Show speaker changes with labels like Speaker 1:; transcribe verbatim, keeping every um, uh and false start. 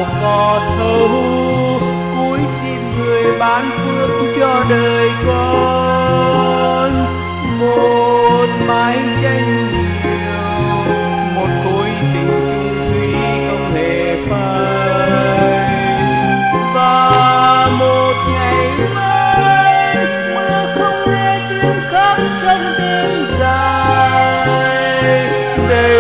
Speaker 1: vào cỏ thâu, cúi xin người ban phước cho đời con. Một mái tranh nhiều, một khối tình chung thủy không hề phai, và một ngày mai mưa không nghe tiếng khóc trong đêm dài. Đây